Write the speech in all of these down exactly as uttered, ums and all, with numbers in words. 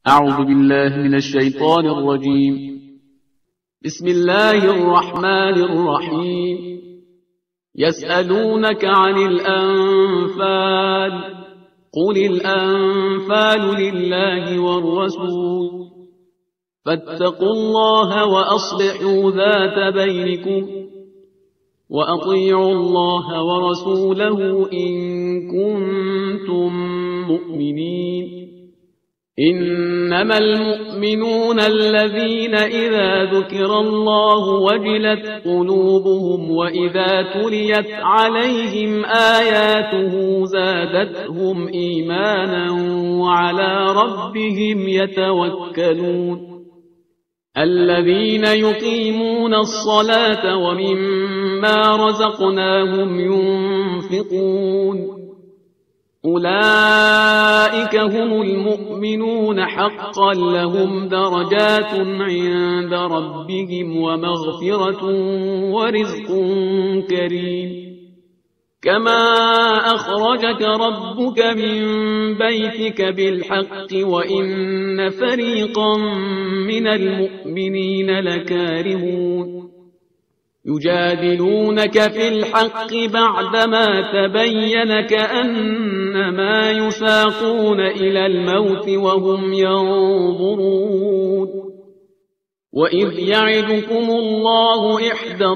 أعوذ بالله من الشيطان الرجيم. بسم الله الرحمن الرحيم. يسألونك عن الأنفال، قل الأنفال لله والرسول، فاتقوا الله وأصلحوا ذات بينكم، وأطيعوا الله ورسوله إن كنتم مؤمنين. إنما المؤمنون الذين إذا ذكر الله وجلت قلوبهم وإذا تليت عليهم آياته زادتهم إيمانا وعلى ربهم يتوكلون. الذين يقيمون الصلاة ومما رزقناهم ينفقون، أولئك هم المؤمنون حقا، لهم درجات عند ربهم ومغفرة ورزق كريم. كما أخرجك ربك من بيتك بالحق وإن فريقا من المؤمنين لكارهون. يجادلونك في الحق بعدما تبين كأنما يساقون إلى الموت وهم ينظرون. وإذ يعدكم الله إحدى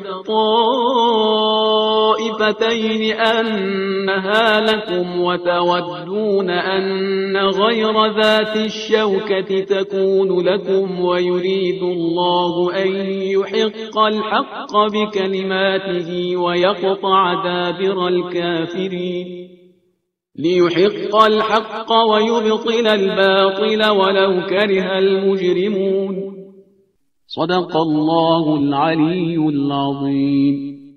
الطائفتين أنها لكم وتودون أن غير ذات الشوكة تكون لكم، ويريد الله أن يحق الحق بكلماته ويقطع دابر الكافرين. ليحق الحق ويبطل الباطل ولو كره المجرمون. صدق الله العلي العظيم.